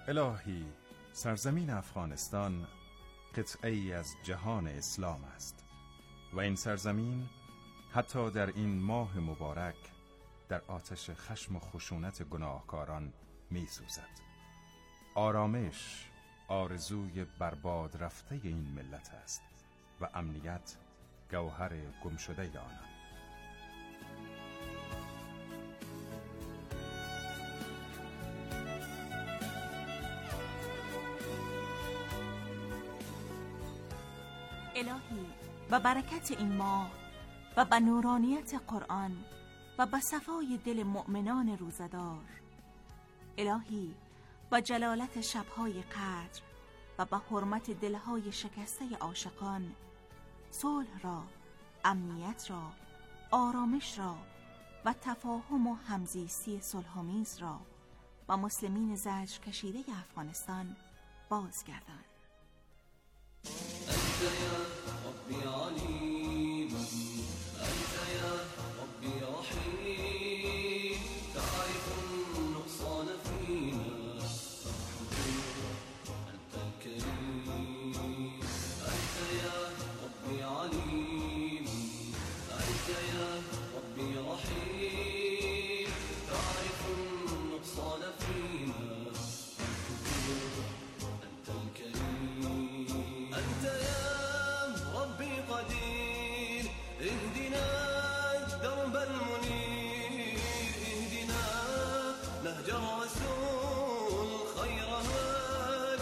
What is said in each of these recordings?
الهی، سرزمین افغانستان قطعه‌ای از جهان اسلام است و این سرزمین حتی در این ماه مبارک در آتش خشم و خشونت گناهکاران می سوزد. آرامش آرزوی برباد رفته این ملت است و امنیت گوهر گمشده آنان. الهی، با برکت این ماه و با نورانیت قرآن و با صفای دل مؤمنان روزدار، الهی با جلالت شبهای قدر و با حرمت دلهای شکسته عاشقان، صلح را، امنیت را، آرامش را و تفاهم و همزیستی صلح‌آمیز را با مسلمین زجر کشیده افغانستان بازگردان. أنت يا ربي عليم، أنت يا ربي رحيم، تعرف النقصان فينا أنت الكريم. أنت يا ربي عليم، أنت يا ربي رحيم، تعرف النقصان فينا أنت الكريم. أنت يا ربي قدير، اهدنا الدرب المنير، اهدنا نهج الرسول خير هاد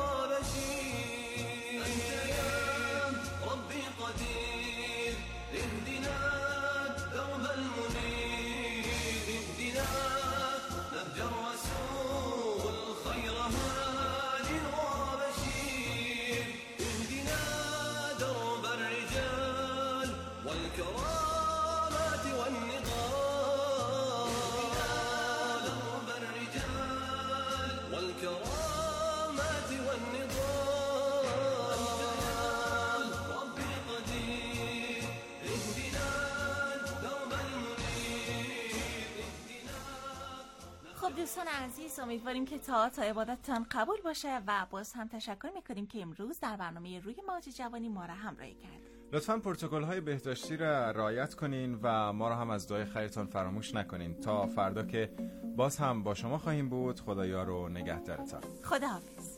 وبشير. أنت يا ربي قدير، اهدنا الدرب المنير، اهدنا نهج الرسول خير هاد وبشير. اهدنا درب الرجال والكرامات والنضال، درب الرجال والكرامات والنضال. ربي قدير، اهدنا درب المنير، اهدنا. خب دوستان عزیز، امیدواریم که طاعات و عبادتتان قبول باشه و باز هم تشکر میکنیم که امروز در برنامه روی موج جوانی ما را همراهی کرد. لطفاً پروتکل‌های بهداشتی را رعایت کنین و ما را هم از دعای خیرتان فراموش نکنین. تا فردا که باز هم با شما خواهیم بود. خدایا رو نگهدارتان. خداحافظ.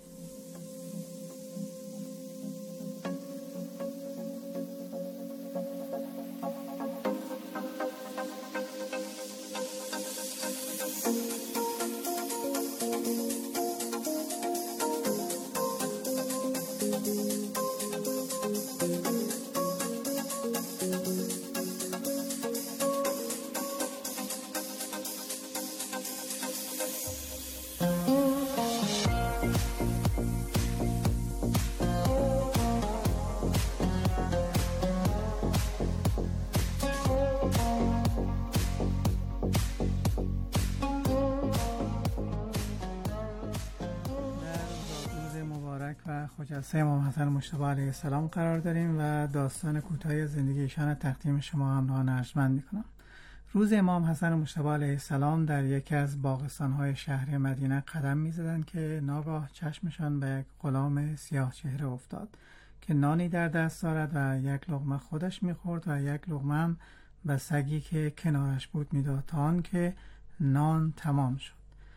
و خجسته امام حسن مجتبی علیه السلام قرار داریم و داستان کوتاه زندگی ایشان تقدیم شما همراهان ارجمند میکنم. روز امام حسن مجتبی علیه السلام در یکی از باغستان‌های شهر مدینه قدم می‌زدند که ناگاه چشمشان به یک غلام سیاه چهره افتاد که نانی در دست دارد و یک لقمه خودش می‌خورد و یک لقمه هم به سگی که کنارش بود میداد تا آنکه نان تمام شد.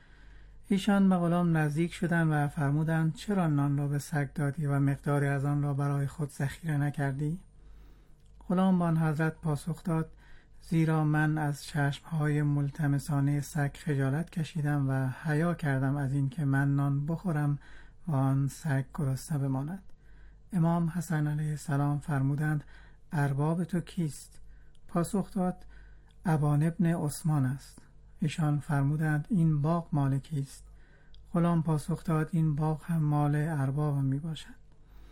ایشان به غلام نزدیک شدند و فرمودند چرا نان را به سگ دادی و مقداری از آن را برای خود ذخیره نکردی؟ غلام به آن حضرت پاسخ داد زیرا من از چشمهای ملتمسانه سگ خجالت کشیدم و حیا کردم از این که من نان بخورم و آن سگ گرسنه بماند. امام حسن علیه السلام فرمودند ارباب تو کیست؟ پاسخ داد ابان ابن عثمان است. ایشان فرمودند این باغ مال کیست؟ غلام پاسخ داد این باغ هم مال اربابم می باشد.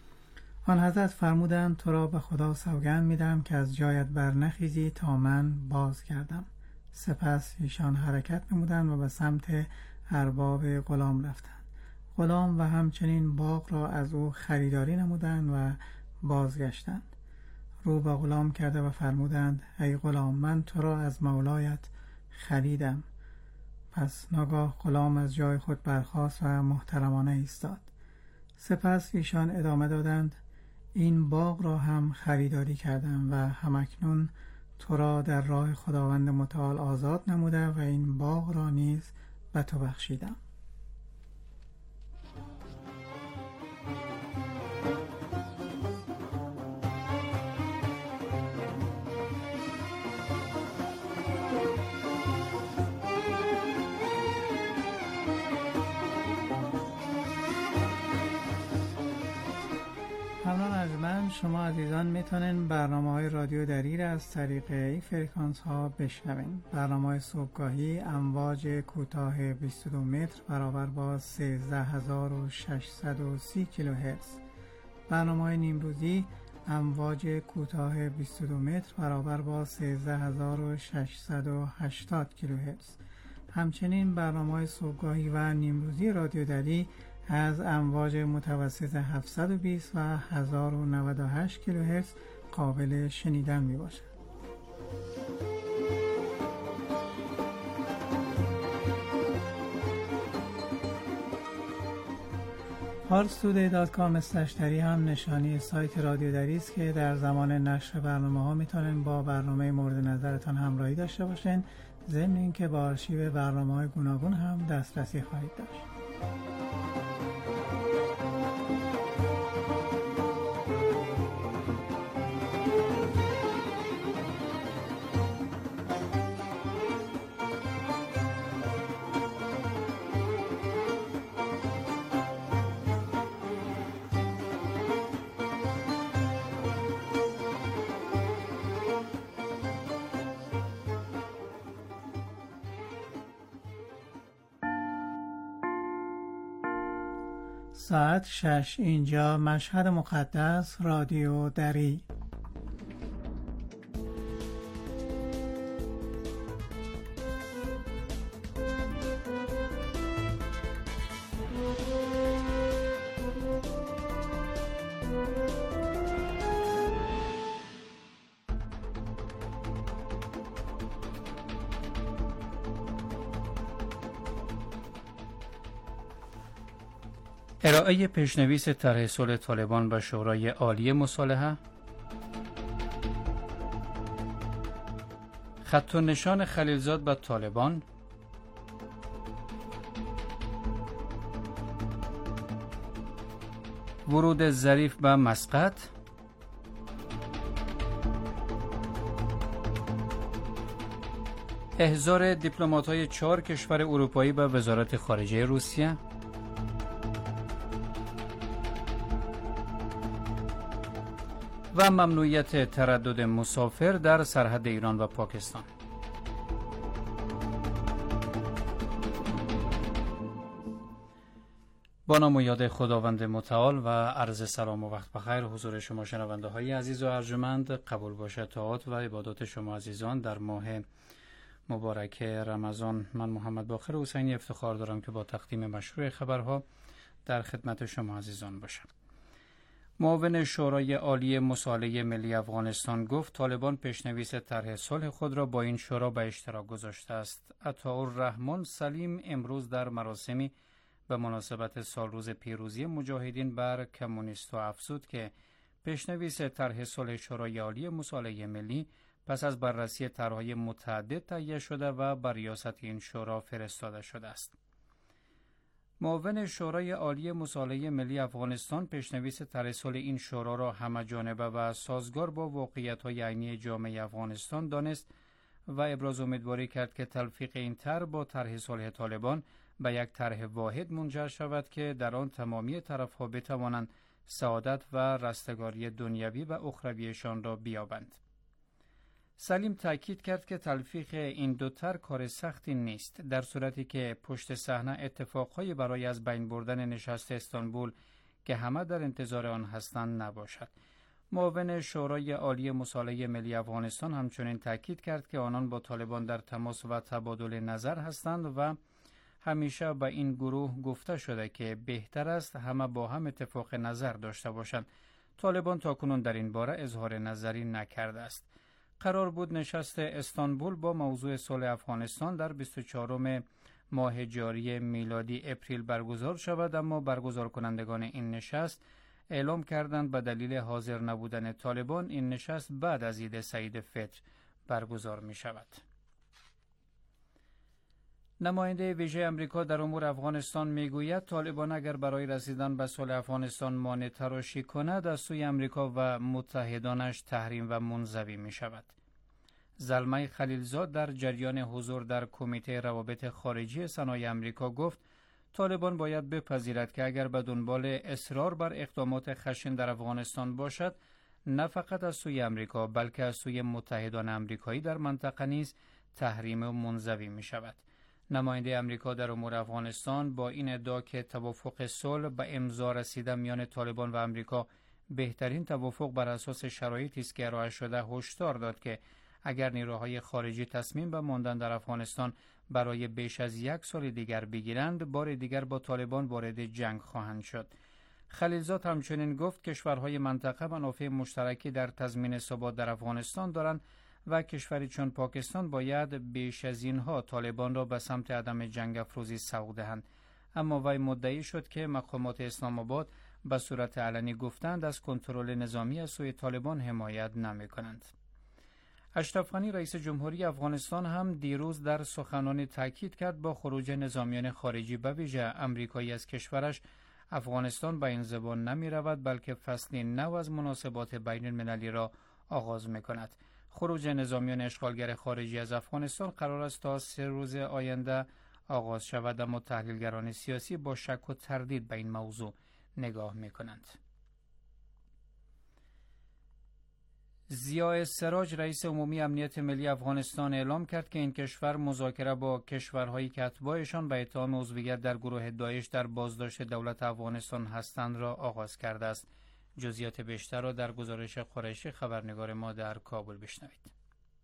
آن حضرت فرمودند تو را به خدا سوگند میدم که از جایت بر نخیزی تا من باز کردم. سپس ایشان حرکت نمودند و به سمت ارباب غلام رفتند. غلام و همچنین باغ را از او خریداری نمودند و بازگشتند. رو به غلام کرده و فرمودند ای غلام من تو را از مولایت خریدم. پس ناگاه غلام از جای خود برخاست و محترمانه ایستاد. سپس ایشان ادامه دادند: این باغ را هم خریداری کردم و همکنون تو را در راه خداوند متعال آزاد نموده و این باغ را نیز به تو بخشیدم. شما عزیزان میتونین برنامه‌های رادیو دری از طریق این فرکانس ها بشنوین. برنامه صبحگاهی امواج کوتاه 22 متر برابر با 13630 کیلوهرتز. برنامه نیمروزی امواج کوتاه 22 متر برابر با 13680 کیلوهرتز. همچنین برنامه صبحگاهی و نیمروزی رادیو دری از امواج متوسط 720 و 1098 کیلوهرتز قابل شنیدن می باشد. parstoday.com/dari هم نشانی سایت رادیو دری است که در زمان نشر برنامه‌ها میتونن با برنامه مورد نظرتان همراهی داشته باشین، ضمن اینکه با آرشیو برنامه‌های گوناگون هم دسترسی خواهید داشت. ساعت 6 اینجا مشهد مقدس رادیو دری. ارائه پیشنویس طرح صلح طالبان به شورای عالی مصالحه، خط و نشان خلیلزاد به طالبان، ورود ظریف به مسقط، احضار دیپلمات‌های 4 کشور اروپایی به وزارت خارجه روسیه، و ممنوعیت تردد مسافر در سرحد ایران و پاکستان. با نام و یاد خداوند متعال و عرض سلام و وقت بخیر حضور شما شنونده های عزیز و ارجمند. قبول باشد طاعات و عبادات شما عزیزان در ماه مبارک رمضان. من محمد باقر حسینی افتخار دارم که با تقدیم مشروع خبرها در خدمت شما عزیزان باشم. معاون شورای عالی مصالحه ملی افغانستان گفت طالبان پیشنویس طرح صلح خود را با این شورا به اشتراک گذاشته است. عطاالرحمن سلیم امروز در مراسمی به مناسبت سالروز پیروزی مجاهدین بر کمونیست‌ها افزود که پیشنویس طرح صلح شورای عالی مصالحه ملی پس از بررسی طرح‌های متعدد تهیه شده و بر ریاست این شورا فرستاده شده است. معاون شورای عالی مصالحه ملی افغانستان پیشنویس طرح صلح این شورا را همه‌جانبه و سازگار با واقعیت‌های عینی جامعه افغانستان دانست و ابراز امیدواری کرد که تلفیق این طرح با طرح صلح طالبان به یک طرح واحد منجر شود که در آن تمامی طرف‌ها بتوانند سعادت و رستگاری دنیوی و اخرویشان را بیابند. سلیم تاکید کرد که تلفیق این دو طرح کار سختی نیست در صورتی که پشت صحنه اتفاقهای برای از بین بردن نشست استانبول که همه در انتظار آن هستند نباشد. معاون شورای عالی مصالحه ملی افغانستان همچنین تاکید کرد که آنان با طالبان در تماس و تبادل نظر هستند و همیشه به این گروه گفته شده که بهتر است همه با هم اتفاق نظر داشته باشند. طالبان تاکنون در این باره اظهار نظری نکرده است. قرار بود نشست استانبول با موضوع صلح افغانستان در 24 ماه جاری میلادی اپریل برگزار شود، اما برگزار کنندگان این نشست اعلام کردند به دلیل حاضر نبودن طالبان این نشست بعد از عید سعید فطر برگزار می شود. نماینده ویژه امریکا در امور افغانستان میگوید طالبان اگر برای رسیدن به صلح افغانستان مانع تراشی کند از سوی امریکا و متحدانش تحریم و منزوی می شود. زلمه خلیلزاد در جریان حضور در کمیته روابط خارجی سنای امریکا گفت طالبان باید بپذیرد که اگر به دنبال اصرار بر اقدامات خشن در افغانستان باشد، نه فقط از سوی امریکا بلکه از سوی متحدان امریکایی در منطقه نیز تحریم و منزوی می شود. نماینده امریکا در امور افغانستان با این ادعا که توافق صلح به امضا رسیدن میان طالبان و امریکا بهترین توافق بر اساس شرایطی است که ارائه شده، هشدار داد که اگر نیروهای خارجی تصمیم به ماندن در افغانستان برای بیش از 1 سال دیگر بگیرند، بار دیگر با طالبان وارد جنگ خواهند شد. خلیلزاد همچنین گفت کشورهای منطقه منافع مشترکی در تضمین ثبات در افغانستان دارند و کشوری چون پاکستان باید بیش از اینها طالبان را به سمت عدم جنگ افروزی سوق دهند. اما وی مدعی شد که مقامات اسلام آباد به صورت علنی گفتند از کنترل نظامی از سوی طالبان حمایت نمی کنند. اشرف غنی رئیس جمهوری افغانستان هم دیروز در سخنرانی تاکید کرد با خروج نظامیان خارجی به ویژه امریکایی از کشورش، افغانستان به این زبان نمی رود بلکه فصلی نو از مناسبات بین المللی را آغاز می کند. خروج نظامیان اشغالگر خارجی از افغانستان قرار است تا 3 روز آینده آغاز شود، اما تحلیلگران سیاسی با شک و تردید به این موضوع نگاه می کنند. ضیاء سراج رئیس عمومی امنیت ملی افغانستان اعلام کرد که این کشور مذاکره با کشورهایی که اتباعشان به اتهام عضویت در گروه داعش در بازداشت دولت افغانستان هستند را آغاز کرده است. جزئیات بیشتر را در گزارش قریشی خبرنگار ما در کابل بشنوید.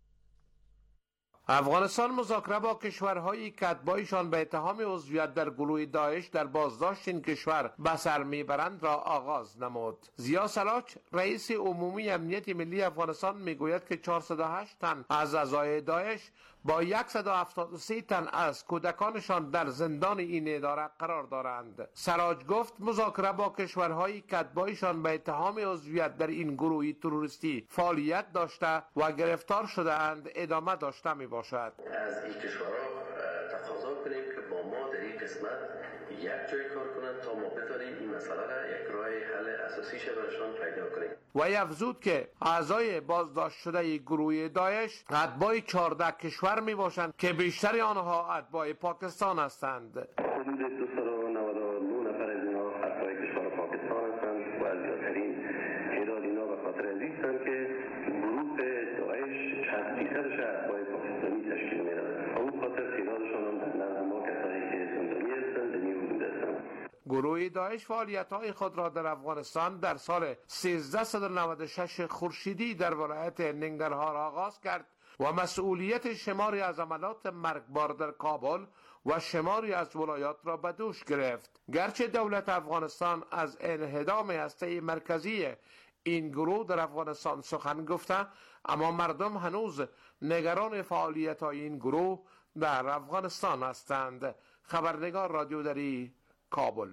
افغانستان مذاکره با کشورهایی که اتباعشان به اتهام عضویت در گروه داعش در بازداشت این کشور به سر میبرند را آغاز نمود. ضیاء سراج رئیس عمومی امنیت ملی افغانستان میگوید که 408 تن از اعضای داعش با 173 تن از کودکانشان در زندان این اداره قرار دارند. سراج گفت مذاکره با کشورهایی که اتباعشان به اتهام عضویت در این گروه تروریستی فعالیت داشته و گرفتار شده اند ادامه داشته می باشد. از این کشورها تقاضا کنیم که با ما در این قسمت یک جای کار کنند تا ما بتوانیم این مسئله را یک راه حل اساسی برایشان پیدا کنیم. وی افزود که اعضای بازداشت شده گروه داعش اتباع 14 کشور می باشند که بیشتر آنها اتباع پاکستان هستند. حدود 299 نفر از اینها اتباع کشور پاکستان هستند و از زیادترین تعداد اینها به خاطر از این هستند که گروه داعش چند فیصدش اتباع پاکستانی تشکیل می‌دهد. اون خاطر تعدادشان هم در نزد ما کسانی که زندانی هستند در این حدود هستند. گروه داعش فعالیت‌های خود را در افغانستان در سال 1396 خورشیدی در ولایت ننگرهار آغاز کرد و مسئولیت شماری از عملات مرگبار در کابل و شماری از ولایات را به دوش گرفت. گرچه دولت افغانستان از انهدام هسته مرکزی این گروه در افغانستان سخن گفته، اما مردم هنوز نگران فعالیت‌های این گروه در افغانستان هستند. خبرنگار رادیو دری کابل.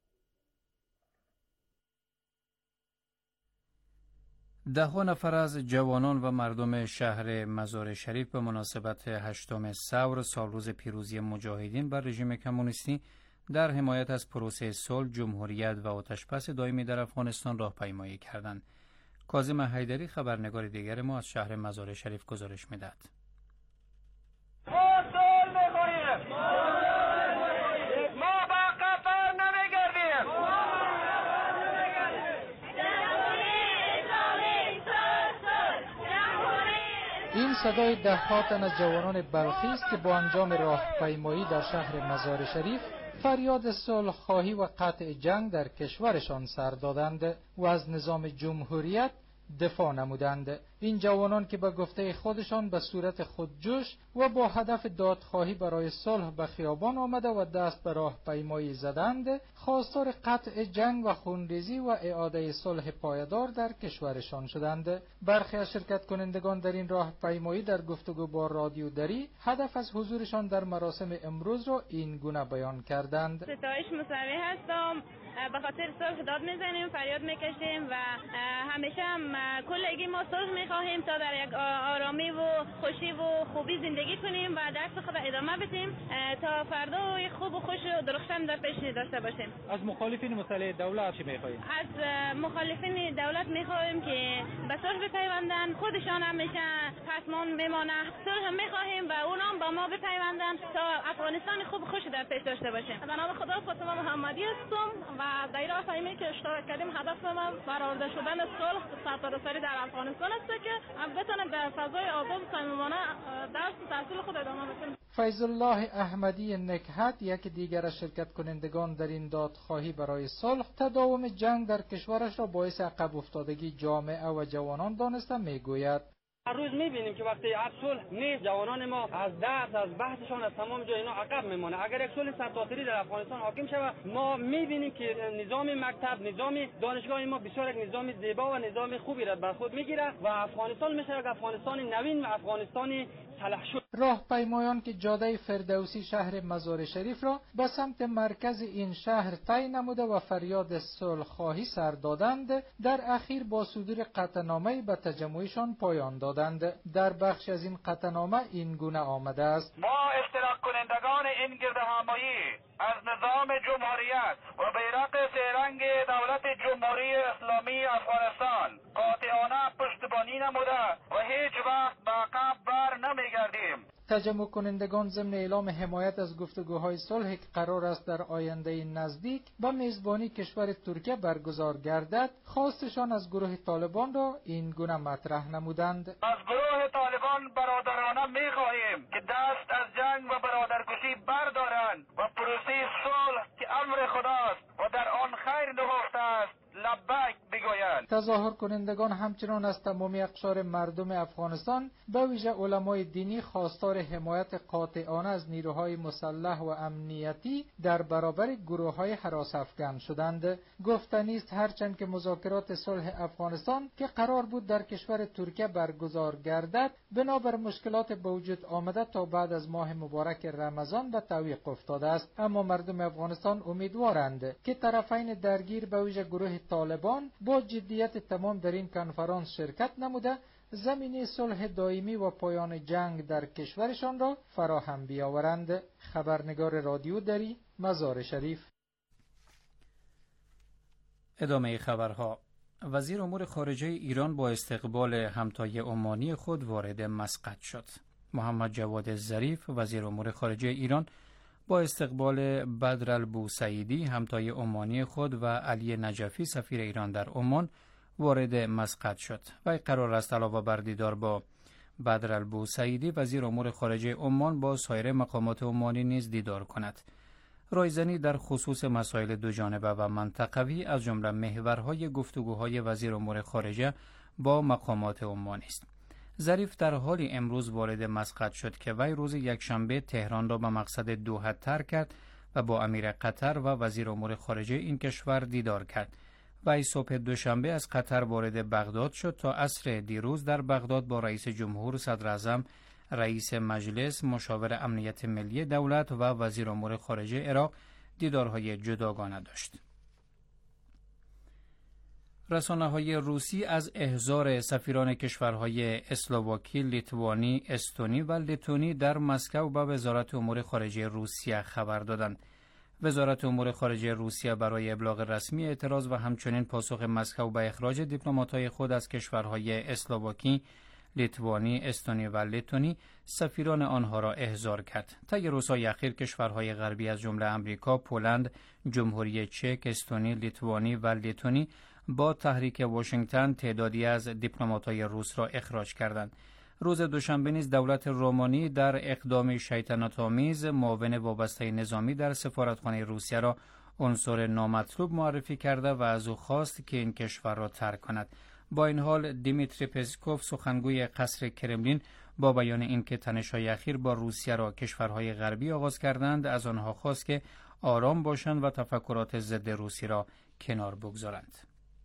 ده نفر از جوانان و مردم شهر مزار شریف به مناسبت 8 ثور سالروز پیروزی مجاهدین بر رژیم کمونیستی در حمایت از پروسه صلح، جمهوریت و آتش‌بس دائمی در افغانستان راهپیمایی کردند. کاظم حیدری خبرنگار دیگر ما از شهر مزار شریف گزارش می‌دهد. این صدای ده‌ها تن از جوانان بلخی است که با انجام راهپیمایی در شهر مزار شریف فریاد صلح خواهی و قطع جنگ در کشورشان سر دادند و از نظام جمهوریت دفاع نمودند. این جوانان که به گفته خودشان به صورت خودجوش و با هدف دادخواهی برای صلح به خیابان آمده و دست به راهپیمایی زدند، خواستار قطع جنگ و خونریزی و اعاده صلح پایدار در کشورشان شدند. برخی از شرکت کنندگان در این راهپیمایی در گفتگو با رادیو دری هدف از حضورشان در مراسم امروز را این گونه بیان کردند. ستایش موسوی هستم. به خاطر صلح داد میزنیم، فریاد میکشیم و همیشه هم کلگی ما صلح میخواهیم تا در یک آرامی و خوشی و خوبی زندگی کنیم و درس خود ادامه بدیم تا فردا خوب و خوش و درخشان در پیش داشته باشیم. از مخالفین مسئله دولت چی میخواهیم؟ از مخالفین دولت میخواهیم که به صلح بپیوندن، خودشان همیشه پسمان میمانه. صلح میخواهیم و اونا هم با ما بپیوندن تا افغانستان خوب و خوش در پیش داشته باشیم. به نام خدا فاطمه محمدی هستم و در راهپیمایی که اشتراک کردیم هدف ما برآورده شدن صلح سرتاسری در افغانستان است که بتونه در فضای آزاد و صمیمانه درس و تحصیل خود ادامه بده. فیض الله احمدی نکهت، یک دیگر از شرکت کنندگان در این دادخواهی برای صلح، تداوم جنگ در کشورش را باعث عقب افتادگی جامعه و جوانان دانسته میگوید. هر روز میبینیم که وقتی صلح نیست جوانان ما از درس از بحثشان از تمام جای اینا عقب میمونه. اگر یک صلح سرتاسری در افغانستان حاکم شود ما میبینیم که نظام مکتب، نظام دانشگاه ما بسیار یک نظام زیبا و نظام خوبی را بر خود میگیره و افغانستان میشه یک افغانستان نوین و افغانستانی صلح شد. راهپیمایان که جاده فردوسی شهر مزار شریف را به سمت مرکز این شهر طی نموده و فریاد صلح خواهی سر دادند، در اخیر با صدور قطعنامه به تجمعشان پایان دادند. در بخش از این قطعنامه این گونه آمده است: ما اشتراک کنندگان این گردهمایی از نظام جمهوریت و بیرق سه‌رنگ دولت جمهوری اسلامی افغانستان قاطعانه پشتیبانی نموده و هیچ وقت به عقب بر نمیگردیم. تجمع کنندگان ضمن اعلام حمایت از گفتگوهای صلح که قرار است در آینده نزدیک به میزبانی کشور ترکیه برگزار گردد، خواستشان از گروه طالبان را این گونه مطرح نمودند: از گروه طالبان برادرانه می‌خواهیم که دست از جنگ و برادرکشی بردارند و پروسه صلح که امر خداست و در آن خیر نهفته است لبیک بگویند. تظاهر کنندگان همچنان از تمامی اقشار مردم افغانستان به ویژه علمای دینی خواستار حمایت قاطعانه از نیروهای مسلح و امنیتی در برابر گروه‌های هراس افکن شدند. گفتنی است هرچند که مذاکرات صلح افغانستان که قرار بود در کشور ترکیه برگزار گردد بنابر مشکلات به وجود آمده تا بعد از ماه مبارک رمضان به تعویق افتاده است، اما مردم افغانستان امیدوارند که طرفین درگیر به ویژه گروه طالبان با جدیت تمام در این کنفرانس شرکت نموده زمینه صلح دائمی و پایان جنگ در کشورشان را فراهم بیاورند. خبرنگار رادیو دری، مزار شریف. ادامه خبرها. وزیر امور خارجه ایران با استقبال همتای عمانی خود وارد مسقط شد. محمد جواد ظریف وزیر امور خارجه ایران با استقبال بدر البوسعیدی همتای عمانی خود و علی نجفی سفیر ایران در عمان وارد مسقط شد و قرار است علاوه بر دیدار با بدر البوسعیدی وزیر امور خارجه عمان با سایر مقامات عمانی نیز دیدار کند. رایزنی در خصوص مسائل دوجانبه و منطقوی از جمله محورهای گفتگوهای وزیر امور خارجه با مقامات عمانی است. ظریف در حالی امروز وارد مسقط شد که وی روز یکشنبه تهران را به مقصد دوحه ترک کرد و با امیر قطر و وزیر امور خارجه این کشور دیدار کرد. وی صبح دوشنبه از قطر وارد بغداد شد تا عصر دیروز در بغداد با رئیس جمهور، صدر اعظم، رئیس مجلس، مشاور امنیت ملی دولت و وزیر امور خارجه عراق دیدارهای جداگانه داشت. رسانه‌های روسی از احضار سفیران کشورهای اسلواکی، لیتوانی، استونی و لتونی در مسکو به وزارت امور خارجه روسیه خبر دادند. وزارت امور خارجه روسیه برای ابلاغ رسمی اعتراض و همچنین پاسخ مسکو به اخراج دیپلمات‌های خود از کشورهای اسلواکی، لیتوانی، استونی و لتونی سفیران آنها را احضار کرد. طی روزهای اخیر کشورهای غربی از جمله امریکا، پولند، جمهوری چک، استونی، لیتوانی و لتونی با تحریک واشنگتن تعدادی از دیپلمات‌های روس را اخراج کردند. روز دوشنبه نیز دولت رومانی در اقدام شیطنت‌آمیز معاون وابسته نظامی در سفارتخانه روسیه را عنصر نامطلوب معرفی کرده و از او خواست که این کشور را ترک کند. با این حال دیمیتری پسکوف سخنگوی قصر کرملین با بیان اینکه تنش‌های اخیر با روسیه را کشورهای غربی آغاز کردند از آنها خواست که آرام باشند و تفکرات ضد روسی را کنار بگذارند.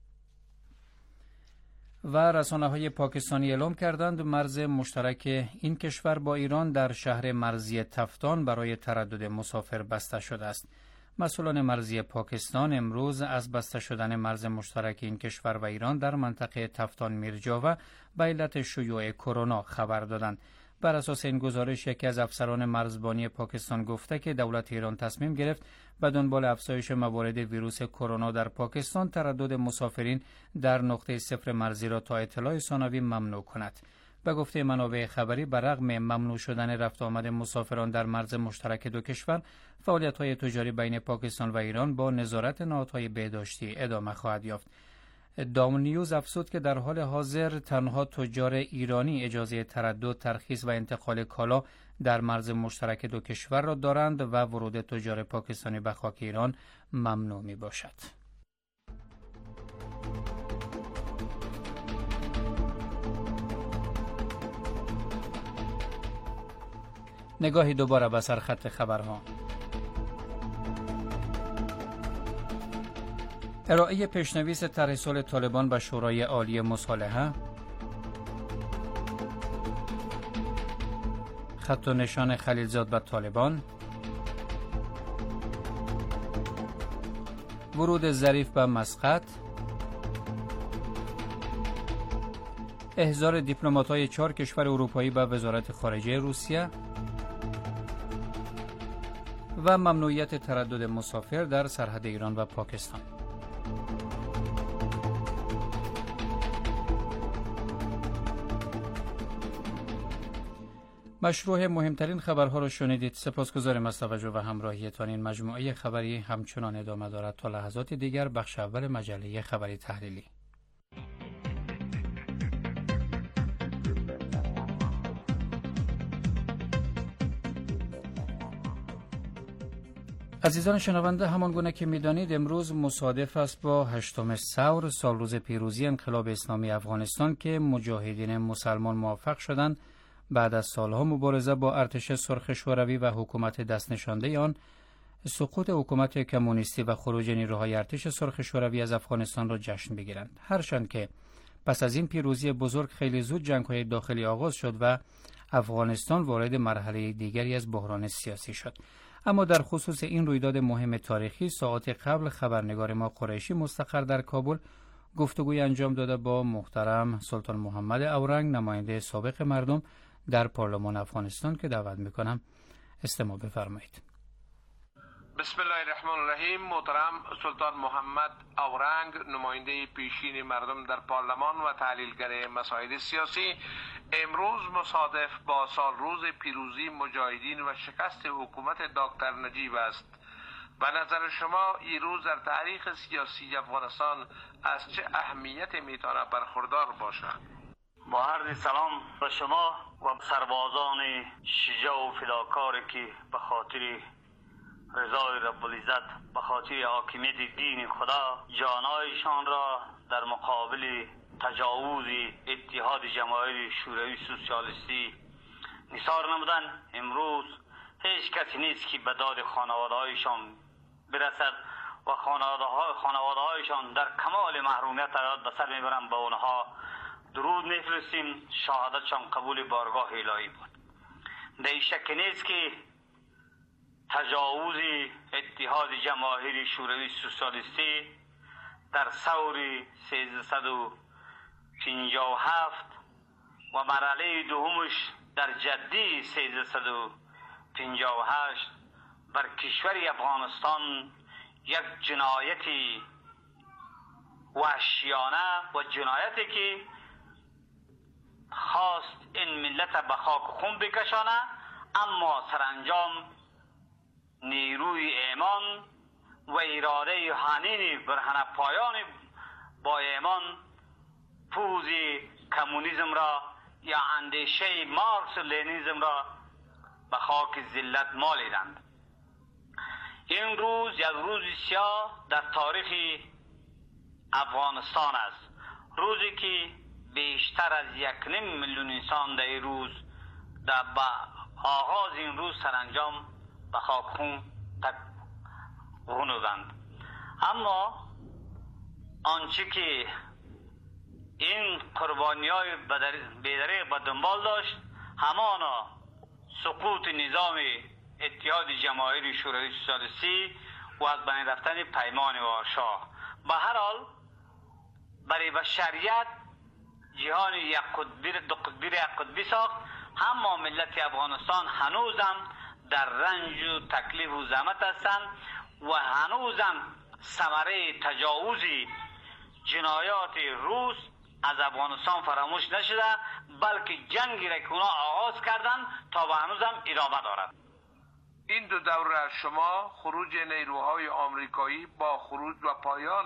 و رسانه‌های پاکستانی اعلام کردند مرز مشترک این کشور با ایران در شهر مرزی تفتان برای تردد مسافر بسته شده است. مسئولان مرزی پاکستان امروز از بسته شدن مرز مشترک این کشور و ایران در منطقه تفتان میرجاوه به علت شیوع کرونا خبر دادند. بر اساس این گزارش یکی از افسران مرزبانی پاکستان گفته که دولت ایران تصمیم گرفت به دنبال افزایش موارد ویروس کرونا در پاکستان تردد مسافرین در نقطه صفر مرزی را تا اطلاع ثانوی ممنوع کند. به گفته منابع خبری برغم ممنوع شدن رفت آمد مسافران در مرز مشترک دو کشور، فعالیت‌های تجاری بین پاکستان و ایران با نظارت نهادهای بهداشتی ادامه خواهد یافت. دام نیوز افزود که در حال حاضر تنها تجار ایرانی اجازه تردد، ترخیص و انتقال کالا در مرز مشترک دو کشور را دارند و ورود تجار پاکستانی به خاک ایران ممنوع می باشد. نگاهی دوباره به سرخط خبرها. ارائه پیشنویس طرح صلح طالبان به شورای عالی مصالحه، خط و نشان خلیلزاد به طالبان، ورود ظریف به مسقط، احضار دیپلمات‌های 4 کشور اروپایی به وزارت خارجه روسیه و ممنوعیت تردد مسافر در سرحد ایران و پاکستان. مشروع مهمترین خبرها را شنیدید. سپاسگزارم از توجه و همراهیتان. این مجموعه خبری همچنان ادامه دارد. تا لحظات دیگر بخش اول مجله خبری تحلیلی. عزیزان شنونده، همان گونه که می‌دانید امروز مصادف است با 8 ثور، سال روز پیروزی انقلاب اسلامی افغانستان که مجاهدین مسلمان موفق شدند بعد از سالها مبارزه با ارتش سرخ شوروی و حکومت دست نشانده آن سقوط حکومت کمونیستی و خروج نیروهای ارتش سرخ شوروی از افغانستان را جشن بگیرند. هرچند که پس از این پیروزی بزرگ خیلی زود جنگ‌های داخلی آغاز شد و افغانستان وارد مرحله دیگری از بحران سیاسی شد. اما در خصوص این رویداد مهم تاریخی ساعات قبل خبرنگار ما قریشی مستقر در کابل گفتگوی انجام داده با محترم سلطان محمد اورنگ، نماینده سابق مردم در پارلمان افغانستان که دعوت میکنم استماع بفرمایید. بسم الله الرحمن الرحیم. محترم سلطان محمد اورنگ، نماینده پیشین مردم در پارلمان و تحلیلگر مسائل سیاسی، امروز مصادف با سال روز پیروزی مجاهدین و شکست حکومت دکتر نجیب است. به نظر شما این روز در تاریخ سیاسی افغانستان از چه اهمیت میتونه برخوردار باشد؟ با عرض سلام به شما و سربازان شجاع و فداکاری که به خاطر رضای رب العزت، به خاطر حاکمیت دین خدا جانایشان را در مقابل تجاوز اتحاد جماهیر شوروی سوسیالیستی نثار نمودن. امروز هیچ کسی نیست که به داد خانواده‌هایشان برسد و خانواده‌هایشان در کمال محرومیت حیات به سر میبرند. به اونها درود میفرستیم، شهادتشان قبول بارگاه الهی بود. در این شک نیست که تجاوز اتحاد جماهیر شوروی سوسیالیستی در ثور 1357 و مرحله دومش در جدی 1358 بر کشور افغانستان یک جنایت وحشیانه و جنایتی که خواست این ملت به خاک خون بکشانه، اما سرانجام نیروی ایمان و اراده حنین برهنه پایان با ایمان پوز کمونیسم را یا اندیشه مارکس و لنینیسم را به خاک ذلت مالیدند. این روز یک روز سیاه در تاریخ افغانستان است، روزی که بیشتر از 1.5 میلیون انسان در این روز در آغاز این روز سرانجام به خاک خون غنودند. اما آنچه که این قربانی های بی‌دریغ به دنبال داشت همانا سقوط نظام اتحاد جماهیر شوروی سوسیالیستی و از بین رفتن پیمان وارشا. به هر حال برای بشریت جهان دو قطبی ساخت. اما ملت افغانستان هنوزم در رنج و تکلیف و زحمت هستند و هنوزم ثمره تجاوز جنایات روس از افغانستان فراموش نشده، بلکه جنگی را که اونا آغاز کردن تا به هنوزم ادامه دارد. این دو دوره شما خروج نیروهای آمریکایی با خروج و پایان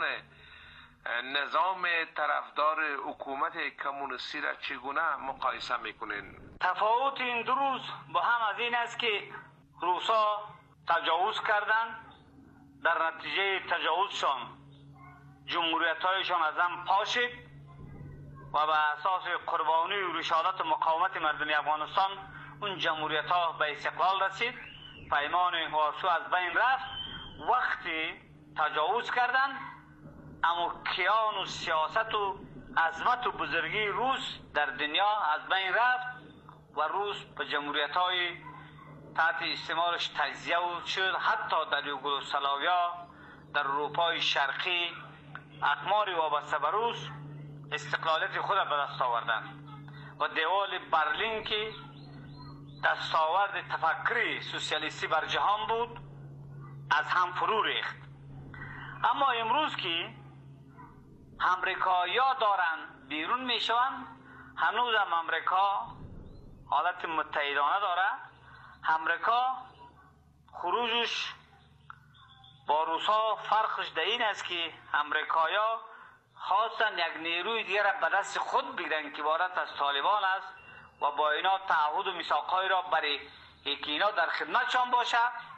نظام طرفدار حکومت کمونیستی را چگونه مقایسه میکنین؟ تفاوت این دو روز با هم از این است که روسا تجاوز کردند، در نتیجه تجاوزشان جمهوریت‌هایشان از هم پاشید و به اساس قربانی و رشادت و مقاومت مردم افغانستان اون جمهوریت‌ها به استقلال رسید. پیمان وارسو از بین رفت. وقتی تجاوز کردند اما کیان و سیاست و عظمت و بزرگی روس در دنیا از بین رفت و روس به جمهوریت‌های تحت استعمارش تجزیه شد. حتی در یوگسلاویا، در اروپای شرقی، اقمار وابسته به روس استقلالیت خود به دست آوردند و دیوال برلین که دستاورد تفکری سوسیالیستی بر جهان بود از هم فرو ریخت. اما امروز که امریکایی‌ها دارند بیرون میشوند، هنوز هم امریکا حالت متحدانه داره. امریکا خروجش با روسا فرقش در این است که امریکایی‌ها خواستن یک نیروی دیگر را به دست خود بگیرن که عبارت از طالبان است و با اینا تعهد و میثاق‌های را برای اینکه اینا در خدمتشان باشه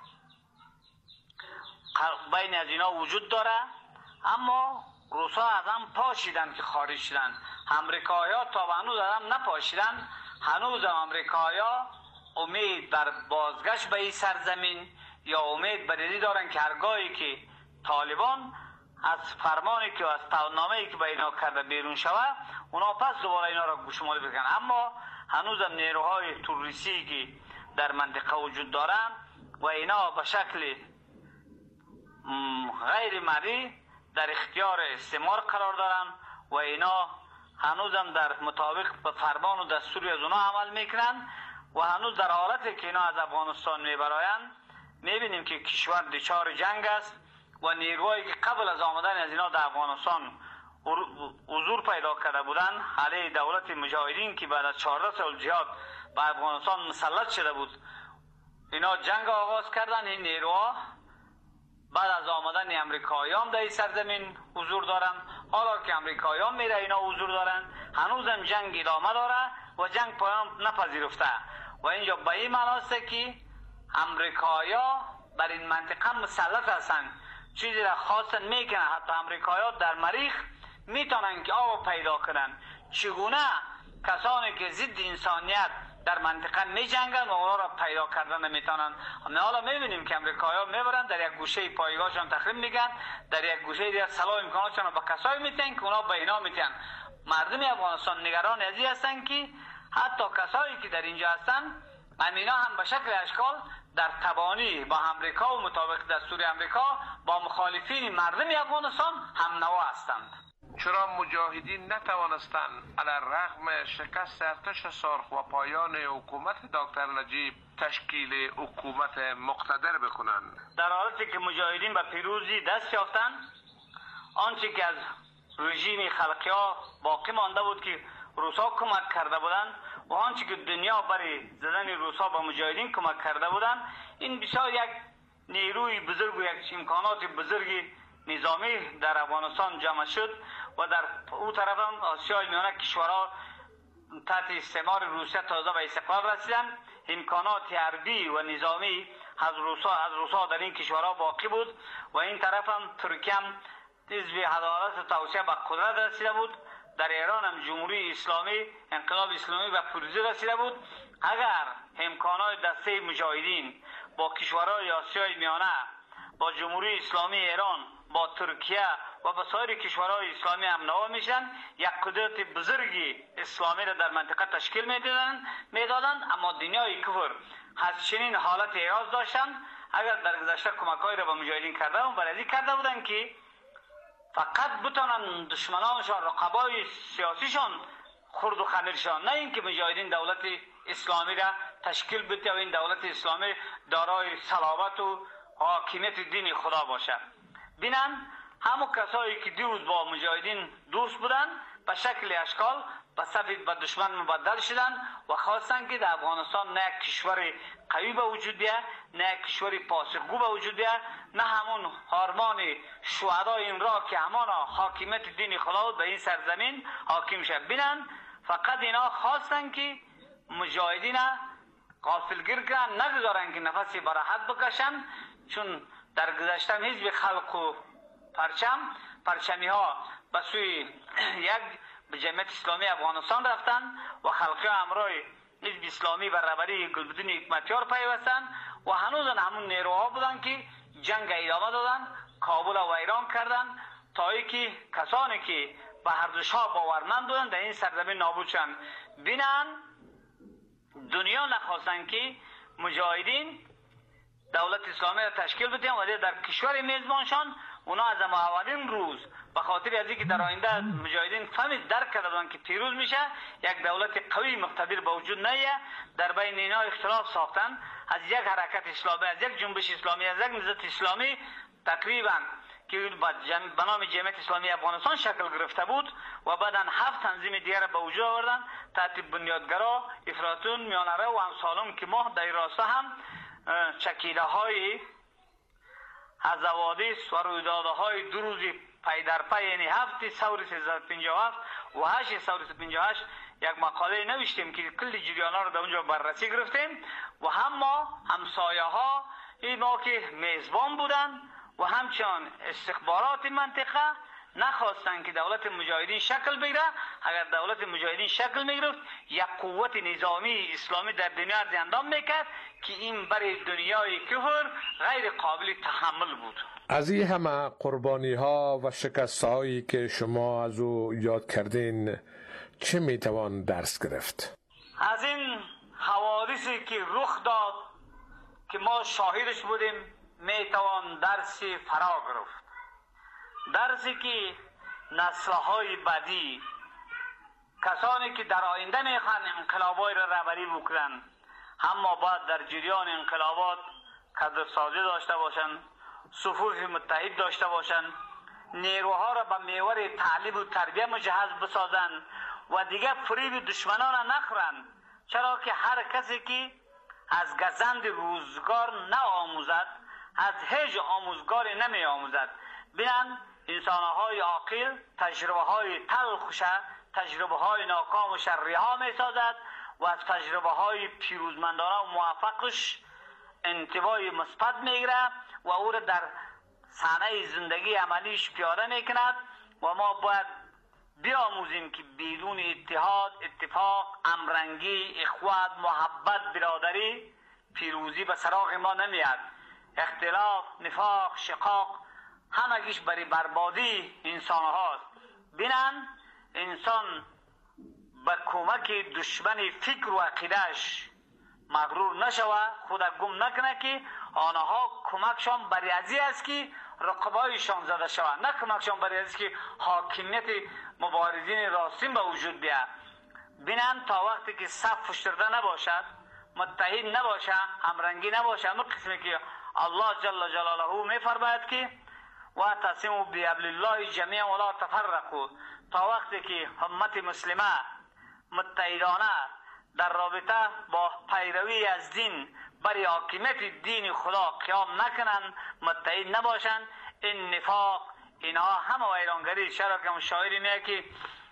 بین از اینا وجود داره. اما روسا از هم پاشیدن که خارج شدن. امریکایی‌ها تا به هنوز از هم نپاشیدن. هنوز هم امریکایی‌ها امید بر بازگشت به این سرزمین یا امید بر این دارن که هرگاهی که طالبان از فرمانی که از تعهدنامه‌ای که به اینا کرده بیرون شود اونا پس دوباره اینا را گوشمالی بکنن. اما هنوز هم نیروهای تروریستی که در منطقه وجود دارن و اینا به شکل غیر مرئی در اختیار استعمار قرار دارن و اینا هنوز هم در مطابق به فرمان و دستوری از اونا عمل میکنن و هنوز در حالتی که اینا از افغانستان میبرایند میبینیم که کشور دچار جنگ است و نیروهایی که قبل از آمدن از اینا در افغانستان حضور پیدا کرده بودن علیه دولت مجاهدین که بعد از 14 سال جهاد به افغانستان مسلط شده بود اینا جنگ آغاز کردن. این نیروها بعد از آمدن امریکاییان در این سرزمین حضور دارن. حالا که امریکاییان میره اینا حضور دارن. هنوزم جنگ ادامه داره و جنگ پایان نپذیرفته و اینجا به این معناست که امریکایی‌ها بر این منطقه مسلط هستند. چیزی را خواستن میکنن. حتی امریکایی‌ها در مریخ میتونن که آب پیدا کنن. چگونه کسانی که ضد انسانیت در منطقه می جنگن و اونا را پیدا کردن نمیتونن. حالا میبینیم که امریکایی‌ها میبرن در یک گوشه پایگاهشان تخریب میگن، در یک گوشه دیگر سلاح امکاناتشان را به کسایی میتن که اونا به اینا میتن. مردم افغانستان نگران از این هستن که حتی کسایی که در اینجا هستن امینا هم به شکل اشکال در تبانی با امریکا و مطابق دستور امریکا با مخالفین مردم افغانستان هم نوا هستند. چرا مجاهدین نتوانستند علیرغم شکست ارتش سرخ و پایان حکومت دکتر نجیب تشکیل حکومت مقتدر بکنند؟ در حالتی که مجاهدین به پیروزی دست یافتند، آنچه که از رژیم خلقی‌ها باقی مانده بود که روسا کمک کرده بودند و آنچه که دنیا برای زدن روسا با مجاهدین کمک کرده بودند، این بسیار یک نیروی بزرگ و یک امکانات بزرگی نظامی در افغانستان جمع شد و در او طرف هم آسیای میانه کشورها تحت استعمار روسیه تازه به استقلال رسیدند. امکانات حربی و نظامی از روسا در این کشورها باقی بود و این طرف هم ترکیه هم حزب عدالت و توسعه به قدرت رسیده بود. در ایران هم جمهوری اسلامی، انقلاب اسلامی به پیروزی رسیده بود. اگر امکانات دسته مجاهدین با کشورهای آسیای میانه، با جمهوری اسلامی ایران، با ترکیه و با سایر کشورهای اسلامی هم نوا میشن، یک قدرت بزرگی اسلامی را در منطقه تشکیل میدادند. اما دنیای کفر از چنین حالت ایراز داشتن. اگر در گذشته کمک‌هایی را به مجاهدین کرده و برای کرده بودند که فقط بتونن دشمنانشان، رقبای سیاسیشان خرد و خمیرشان، نه اینکه مجاهدین دولت اسلامی را تشکیل بده و این دولت اسلامی دارای صلابت و حاکمیت دین خدا باشه. بینن همون کسایی که دیروز با مجاهدین دوست بودن به شکل اشکال به صف به دشمن مبدل شدن و خواستن که در افغانستان نه یک کشور قوی به وجود بیاد، نه یک کشور پاسخگو به وجود بیاد، نه همون آرمان شهدای این را که همان حاکمیت دین خدا به این سرزمین حاکم شد. بینن فقط اینا خواستن که مجاهدین غافلگیر کنن، نگذارن که نفسی براحت بکشن. چون در گذشته حزب خلق و پرچمی ها به سوی یک به جمعیت اسلامی افغانستان رفتن و خلقی همراه حزب اسلامی و رهبری گلبدین حکمتیار پیوستن و هنوز همون نیروها بودن که جنگ ادامه دادن، کابل و ویران کردن تا اینکه کسانی که به ارزش‌ها باورمند بودن در این سرزمین نابود شدند. بینن دنیا نخواستن که مجاهدین دولت اسلامی را تشکیل بدن و در کشور میزبانشان اونا از اولین روز به خاطر از اینکه در آینده مجاهدین فهمید درک کردن که پیروز میشه، یک دولت قوی مقتدر به وجود نیه، در بین اینا اختلاف ساختن. از یک حرکت اسلامی، از یک جنبش اسلامی، از یک نهضت اسلامی تقریبا که به نام جمعیت اسلامی افغانستان شکل گرفته بود و بعدا 7 تنظیم دیگر به وجود آوردن تحت بنیادگرا افلاطون، میانره و امثالهم که ما در راسته هم چکیده های از حوادث و رویدادهای دو روزی پی در پی، یعنی 7 ثور 1357 و 8 ثور 58 یک مقاله نوشتیم که کل جریان ها رو در اونجا بررسی گرفتیم و هم ما همسایه ها ما که میزبان بودن و همچنان استخبارات منطقه نخواستن که دولت مجاهدین شکل بگیره. اگر دولت مجاهدین شکل میگرفت یک قوت نظامی اسلامی در دنیا اندام میکرد که این برای دنیای کفر غیر قابل تحمل بود. از این همه قربانی ها و شکست هایی که شما از او یاد کردین چه میتوان درس گرفت؟ از این حوادثی که رخ داد که ما شاهدش بودیم میتوان درسی فرا گرفت، درسی که نسل‌های بعدی، کسانی که در آینده میخوان انقلاب‌های را رهبری بکنن، اما باید در جریان انقلابات کادرسازی داشته باشند، صفوف متحد داشته باشند، نیروها را به محور تعلیم و تربیه مجهز بسازند و دیگه فریب دشمنان را نخورند. چرا که هر کسی که از گزند روزگار نآموزد از هیچ آموزگاری نمی آموزد. بینن انسانهای عاقل تجربه های تلخش، تجربه های ناکامش رها می سازد و از تجربه های پیروزمندانه و موفقش انتباه مثبت میگیره و او را در صحنه زندگی عملیش پیاده میکند. و ما باید بیاموزیم که بدون اتحاد، اتفاق، همرنگی، اخوت، محبت، برادری پیروزی به سراغ ما نمیاد. اختلاف، نفاق، شقاق همگیش برای بربادی انسان هاست. بینن انسان به کمک دشمن فکر و عقیدهش مغرور نشوه، خود گم نکنه که آنها کمکشان برای ازی است که رقبایشان زده شوه، نه کمکشان برای ازی که حاکمیت مبارزین راستین به وجود بیاد. بینن تا وقتی که صف فشرده نباشد، متحد نباشه، همرنگی نباشه، همون قسمی که الله جل جلاله می فرماید که واعتصموا بحبل الله جمیعا ولا تفرقوا، تا وقتی که امت مسلمه متحدانه در رابطه با پیروی از دین برای حاکمیت دین خدا قیام نکنن، متحد نباشن، این نفاق اینها همه ویرانگری. چرا که شاعری میگه که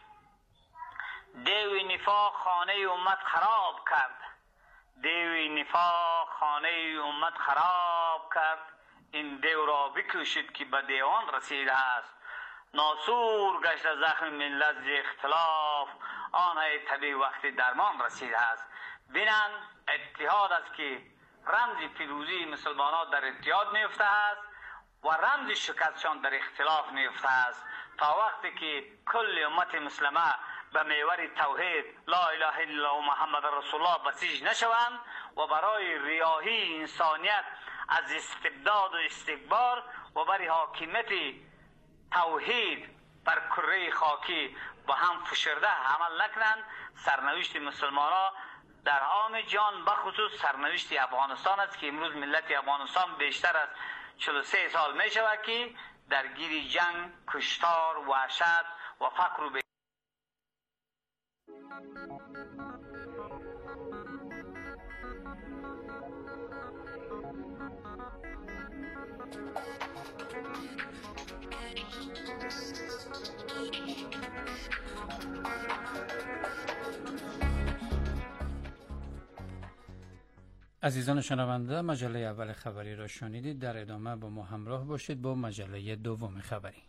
دیوی نفاق خانه امت خراب کرد، دیوی نفاق خانه امت خراب کرد، این دیو را بکشید که به دیوان رسیده است. ناسور گشت زخم ملت ز اختلاف، آن طبیعی وقتی درمان رسیده است. بینن اتحاد است که رمز پیروزی مسلمانان در اتحاد نیفته است و رمز شکستشان در اختلاف نیفته است. تا وقتی که کل امت مسلمه به محور توحید لا اله الا الله محمد رسول الله بسیج نشوند و برای ریاهی انسانیت از استبداد و استکبار و برای حاکمیت توحید بر کره خاکی با هم فشرده عمل نکنند، سرنوشت مسلمانان در عام جان بخصوص سرنوشت افغانستان است که امروز ملت افغانستان بیشتر از 43 سال می شود که درگیر جنگ، کشتار، وحشت و فقر و عزیزان شنونده، مجله اول خبری را شنیدید. در ادامه با ما همراه باشید با مجله دوم خبری.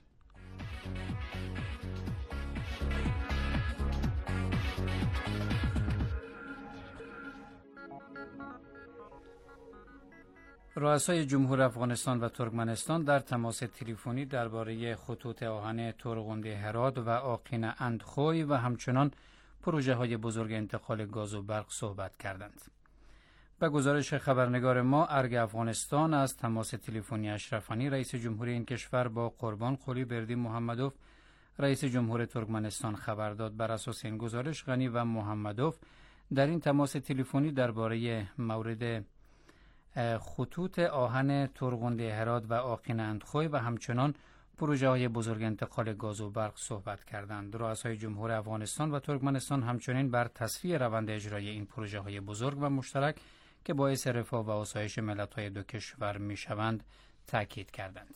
رؤسای جمهور افغانستان و ترکمنستان در تماس تلفنی درباره خطوط آهن تورغوند هرات و آقین اندخوی و همچنان پروژه های بزرگ انتقال گاز و برق صحبت کردند. به گزارش خبرنگار ما، ارگ افغانستان از تماس تلفنی اشرف غنی رئیس جمهوری این کشور با قربان قلی بردی محمدوف رئیس جمهور ترکمنستان خبر داد. بر اساس این گزارش، غنی و محمدوف در این تماس تلفنی درباره مورد خطوط آهن تورغوند هرات و آقین اندخوی و همچنان پروژه های بزرگ انتقال گاز و برق صحبت کردند. رؤسای جمهور افغانستان و ترکمنستان همچنین بر تصفیه روند اجرای این پروژه های بزرگ و مشترک که باعث رفاه و آسایش ملت‌های دو کشور می‌شوند تاکید کردند.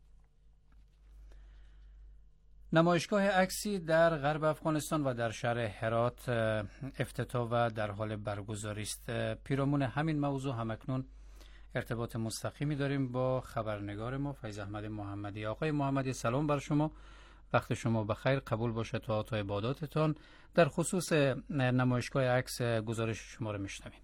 نمایشگاه عکسی در غرب افغانستان و در شهر هرات افتتاح و در حال برگزاری است. پیرامون همین موضوع همکنون ارتباط مستقیمی داریم با خبرنگار ما فیض احمد محمدی. آقای محمدی، سلام بر شما، وقت شما بخیر، قبول باشه تا عباداتتان. در خصوص نمایشگاه عکس گزارش شما رو میشنویم.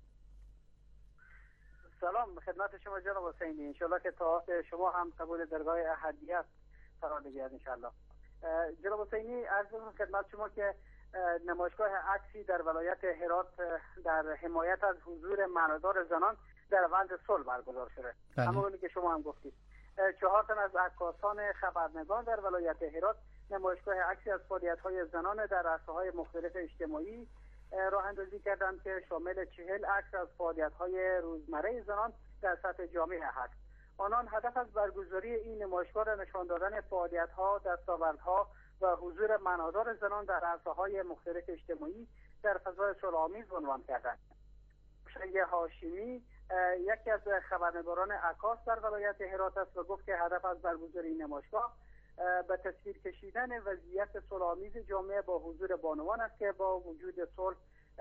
سلام خدمت شما جناب حسینی، انشالله که تا شما هم قبول درگاه احدیت قرار بگیرد انشالله. جناب حسینی، عرض خدمت شما که نمایشگاه عکسی در ولایت هرات در حمایت از حضور معنادار زنان در روند صلح برگزار شده. همونی که شما هم گفتید. 4 تن از عکاسان خبرنگار در ولایت هرات نمایشگاه عکسی از فعالیت‌های زنان در عرصه‌های مختلف اجتماعی راه اندازی کردند که شامل 40 عکس از فعالیت‌های روزمره زنان در سطح جامعه هست. آنان هدف از برگزاری این نمایشگاه نشان دادن فعالیت‌ها، دستاوردها و حضور معنادار زنان در عرصه‌های مختلف اجتماعی در فضای صلح‌آمیز عنوان کردند. شیخ هاشمی یکی از خبرنگاران عکاس در ولایت هرات است و گفت که هدف از برگزاری این نمایشگاه به تصویر کشیدن وضعیت صلح‌آمیز جامعه با حضور بانوان است که با وجود صلح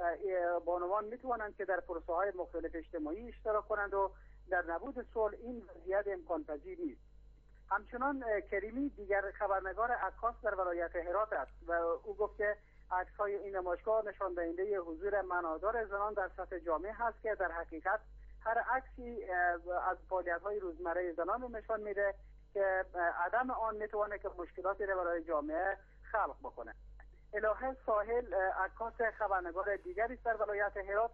بانوان میتوانند که در پروسه‌های مختلف اجتماعی اشتراک کنند و در نبود صلح این وضعیت امکان پذیر نیست. همچنان کریمی دیگر خبرنگار عکاس در ولایت هرات است و او گفت که عکس‌های این نمایشگاه نشان دهنده حضور معنادار زنان در سطح جامعه هست که در حقیقت هر عکسی از فعالیت‌های روزمره زنان رو نشان میده که عدم آن میتونه که مشکلاتی را برای جامعه خلق بکنه. الهه ساحل عکاس خبرنگار دیگری در ولایت هرات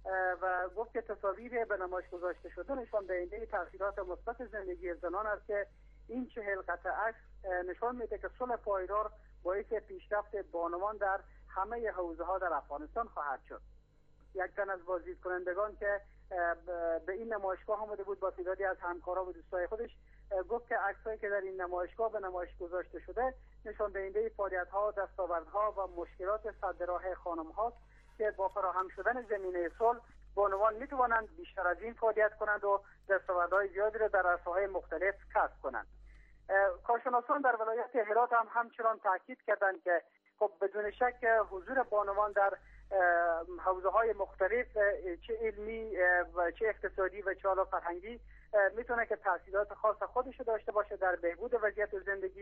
و گفت که تصاویر به نمایش گذاشته شده نشان دهنده تاثیرات مثبت زندگی زنان است که این 40 قطعه عکس نشان میده که صلح پایدار باعث پیشرفت بانوان در همه حوزه‌ها در افغانستان خواهد شد. یک تن از بازدید کنندگان که به این نمایشگاه آمده بود با تعدادی از همکارا و دوستای خودش گفت که عکسایی که در این نمایشگاه به نمایش گذاشته شده نشان دهنده فعالیت‌ها، دستاوردها و مشکلات سد راه خانم‌هاست که با فراهم شدن زمینه صلح بانوان میتوانند بیشتر از این فعالیت کنند و دستاوردهای زیادی را در عرصه‌های مختلف کسب کنند. کارشناسان در ولایت هرات هم همچنان تاکید کردند که خب بدون شک حضور بانوان در حوزه‌های مختلف چه علمی و چه اقتصادی و چه حالا فرهنگی میتونه که تاثیرات خاص خودش داشته باشه در بهبود وضعیت زندگی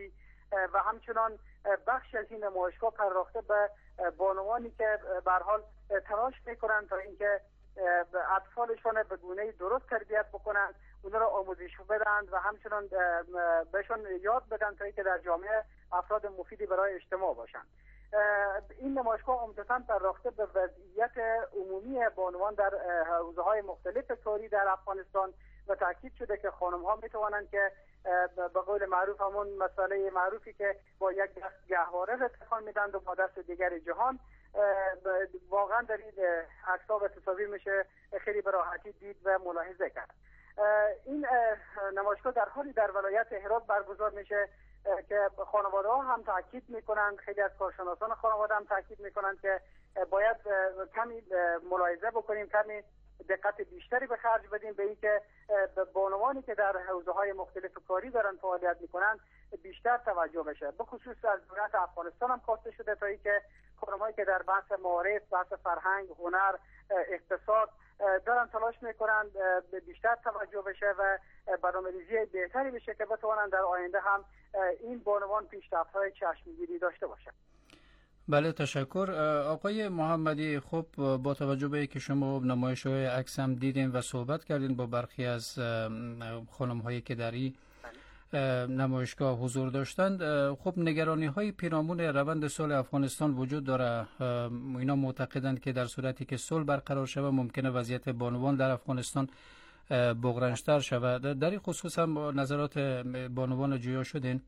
و همچنان بخش از این نمایشگاه پرداخته به بانوانی که به هر حال تلاش میکنند تا اینکه اطفالشون به گونه‌ای درست تربیت بکنند، اونها را آموزش بدن و همچنان بهشون یاد بدن تا اینکه در جامعه افراد مفیدی برای اجتماع باشند. این نمایشگاه عمدتاً پرداخته به وضعیت عمومی بانوان در حوزه‌های مختلف کاری در افغانستان و تاکید شده که خانم‌ها میتوانند که به قول معروف همون مسئله معروفی که با یک دست گهواره را تکان میدن و با دست دیگر جهان، واقعا در این عکس‌ها و تصاویر میشه خیلی به راحتی دید و ملاحظه کرد. این نمایشگاه در حالی در ولایت هرات برگزار میشه که خانواده ها هم تاکید میکنند، خیلی از کارشناسان خانواده هم تاکید میکنند که باید کمی ملاحظه بکنیم، کمی دقت بیشتری به خرج بدیم به اینکه بانوانی که در حوزه‌های مختلف کاری دارن فعالیت میکنن بیشتر توجه بشه. به خصوص از دولت افغانستان هم خواسته شده تا اینکه خانم‌هایی که در بحث معارف، بحث فرهنگ، هنر، اقتصاد دارن تلاش میکنن بیشتر توجه بشه و برنامه‌ریزی بهتری بشه که بتوانن در آینده هم این بانوان پیشرفت‌های چشمگیری داشته باشند. بله تشکر آقای محمدی. خب با توجه به اینکه شما نمایش‌های عکس هم دیدین و صحبت کردین با برخی از خانم‌هایی که در این نمایشگاه حضور داشتند، خب نگرانی‌های پیرامون روند صلح افغانستان وجود داره. اینا معتقدند که در صورتی که صلح برقرار شود ممکنه وضعیت بانوان در افغانستان بغرنج‌تر شود. در این خصوص هم نظرات بانوان جویا شدین؟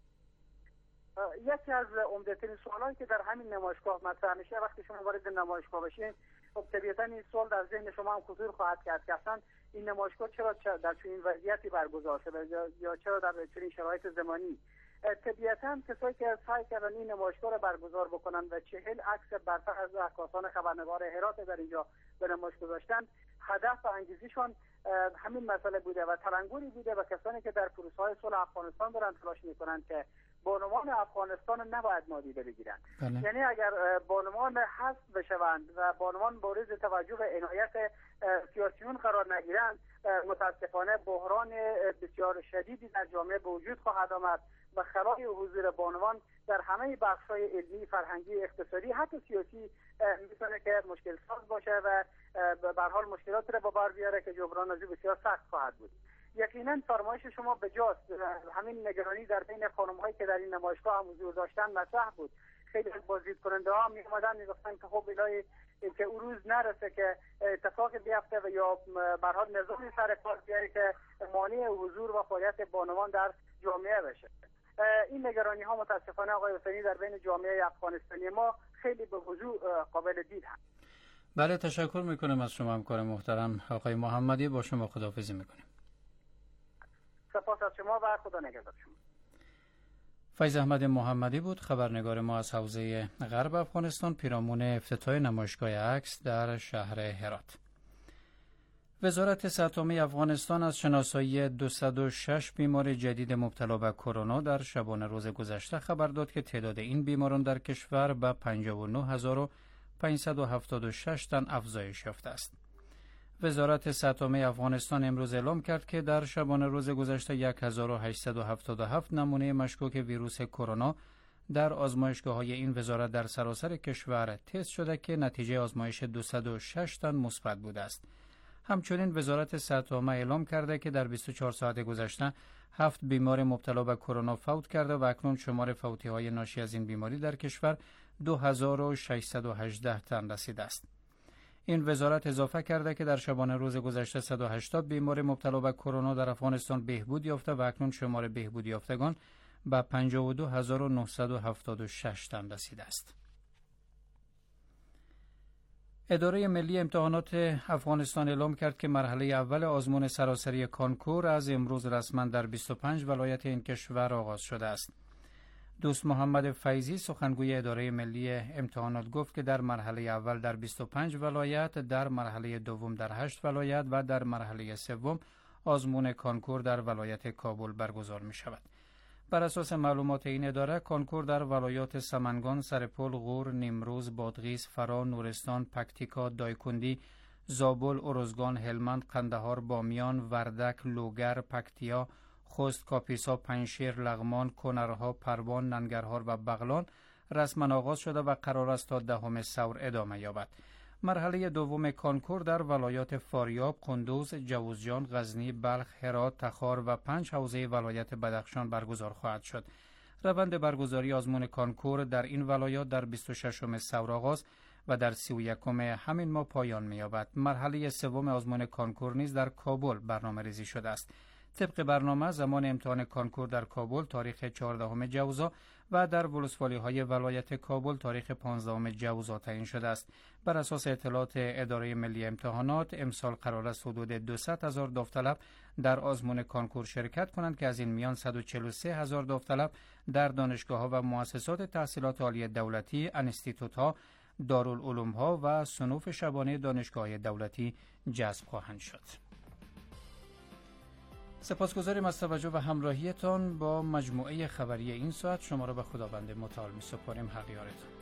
یکی از عمده‌ترین سوالایی که در همین نمایشگاه مطرح میشه وقتی شما وارد نمایشگاه بشین، خب طبیعتاً این سوال در ذهن شما هم خطور خواهد کرد که اصلا این نمایشگاه چرا در چنین وضعیتی برگزار شده یا چرا در چنین شرایط زمانی. طبیعتاً کسایی که سعی کردن این نمایشگاه را برگزار بکنن و 40 عکس برتر از عکاسان خبرنگار هرات در اینجا به نمایش گذاشتن، هدف و انگیزشون همین مسئله بوده و تلنگری بوده و کسانی که در پروسه‌های صلح افغانستان دارن تلاش میکنن که بانوان افغانستان نباید نادیده بگیرن. یعنی اگر بانوان حذف بشوند و بانوان مورد توجه و عنایت سیاسیون قرار نگیرند، متاسفانه بحران بسیار شدیدی در جامعه به وجود خواهد آمد و خلای حضور بانوان در همه بخش‌های علمی، فرهنگی، اقتصادی، حتی سیاسی میتونه که مشکل ساز باشه و به هر حال مشکلاتی را به بار بیاره که جبران از بسیار سخت خواهد بود. یقینا فرمایش شما بجاست. همین نگرانی در بین خانم‌هایی که در این نمایشگاه هم حضور داشتن مطرح بود. خیلی از بازدیدکننده ها می اومدن میگفتن که خب الهی که اون روز نرسه که اتفاق بیفته و یا به هر حال نظامی سر کار بیاره که مانع حضور و فعالیت بانوان در جامعه بشه. این نگرانی ها متاسفانه آقای حسینی در بین جامعه افغانستانی ما خیلی به وضوح قابل دید هست. بله تشکر میکنم از شما همکار محترم آقای محمدی. با شما خداحافظی میکنیم. سپاس از شما و خدا نگهدار شما. فیض احمد محمدی بود خبرنگار ما از حوزه غرب افغانستان پیرامون افتتاح نمایشگاه عکس در شهر هرات. وزارت صحت عامه افغانستان از شناسایی 206 بیمار جدید مبتلا به کرونا در شبانه روز گذشته خبر داد که تعداد این بیماران در کشور به 59576 تن افزایش یافته است. وزارت صحت عامه افغانستان امروز اعلام کرد که در شبانه روز گذشته 1877 نمونه مشکوک ویروس کرونا در آزمایشگاه‌های این وزارت در سراسر کشور تست شده که نتیجه آزمایش 206 تن مثبت بوده است. همچنین وزارت صحت عامه اعلام کرده که در 24 ساعت گذشته 7 بیمار مبتلا به کرونا فوت کرده و اکنون شمار فوتی‌های ناشی از این بیماری در کشور 2618 تن رسیده است. این وزارت اضافه کرده که در شبانه روز گذشته 180 بیمار مبتلا به کرونا در افغانستان بهبود یافته و اکنون شمار بهبود یافتگان به 52976 تن رسیده است. اداره ملی امتحانات افغانستان اعلام کرد که مرحله اول آزمون سراسری کانکور از امروز رسما در 25 ولایت این کشور آغاز شده است. دوست محمد فیضی سخنگوی اداره ملی امتحانات گفت که در مرحله اول در 25 ولایت، در مرحله دوم در 8 ولایت و در مرحله سوم آزمون کانکور در ولایت کابل برگزار می شود. بر اساس معلومات این اداره کانکور در ولایات سمنگان، سرپل، غور، نیمروز، بادغیس، فرا، نورستان، پکتیکا، دایکندی، زابل، ارزگان، هلمند، قندهار، بامیان، وردک، لوگر، پکتیا، خوست، کاپیسا، پنجشیر، لغمان، کنرها، پروان، ننگرهار و بغلان رسما آغاز شده و قرار است تا 10 ثور ادامه یابد. مرحله دوم کانکور در ولایات فاریاب، قندوز، جوزجان، غزنی، بلخ، هرات، تخار و 5 حوزه ولایت بدخشان برگزار خواهد شد. روند برگزاری آزمون کانکور در این ولایات در 26 ثور آغاز و در 31 همین ماه پایان می‌یابد. مرحله سوم آزمون کانکور نیز در کابل برنامه‌ریزی شده است. طبق برنامه زمان امتحان کانکور در کابل تاریخ 14 جوزا و در ولسوالی‌های ولایت کابل تاریخ 15 جوزا تعیین شده است. بر اساس اطلاعات اداره ملی امتحانات امسال قرار است حدود 200,000 داوطلب در آزمون کانکور شرکت کنند که از این میان 143,000 داوطلب در دانشگاه‌ها و مؤسسات تحصیلات عالی دولتی، انستیتوت‌ها، دارالعلوم‌ها و صنوف شبانه دانشگاه‌های دولتی جذب خواهند شد. سپاسگزاریم از توجه و همراهیتان با مجموعه خبری این ساعت. شما را به خداوند متعال می‌سپاریم. حق یارتان.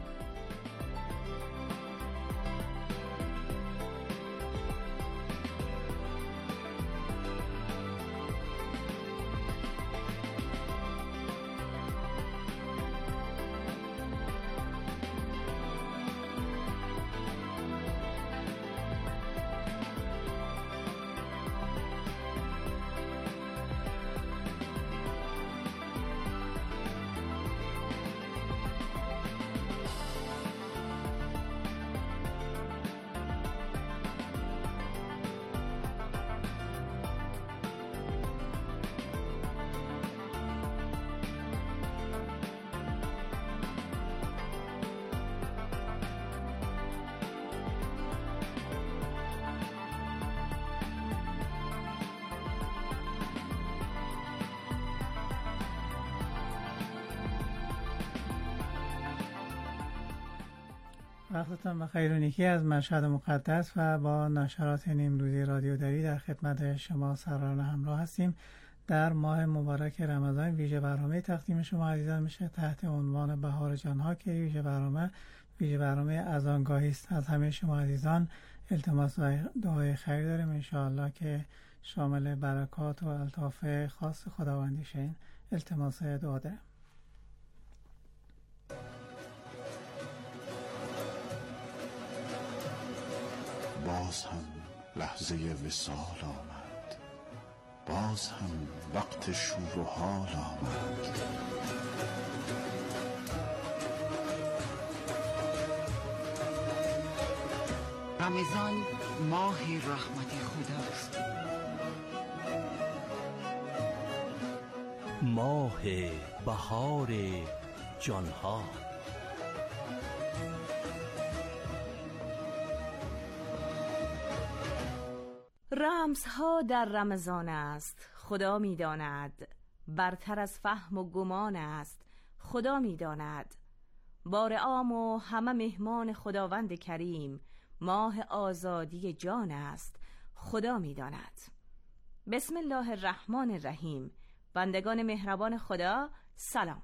وقتتان بخیر و نیکی از مشهد مقدس و با نشرات نیمروزی رادیو دری در خدمت شما سران همراه هستیم. در ماه مبارک رمضان ویژه برنامه تقدیم شما عزیزان میشه تحت عنوان بهار جانها که ویژه برنامه اذانگاهی است. از همه شما عزیزان التماس و دعای خیر داریم انشاءالله که شامل برکات و الطاف خاص خداوندی شین. التماس دعا داریم. باز هم لحظه وصال آمد، باز هم وقت شور و حال آمد. رمضان ماه رحمت خداست، ماه بهار جانها. رمزها در رمضان است خدا می داند، برتر از فهم و گمان است خدا می داند. بار عام و همه مهمان خداوند کریم، ماه آزادی جان است خدا می داند. بسم الله الرحمن الرحیم. بندگان مهربان خدا سلام.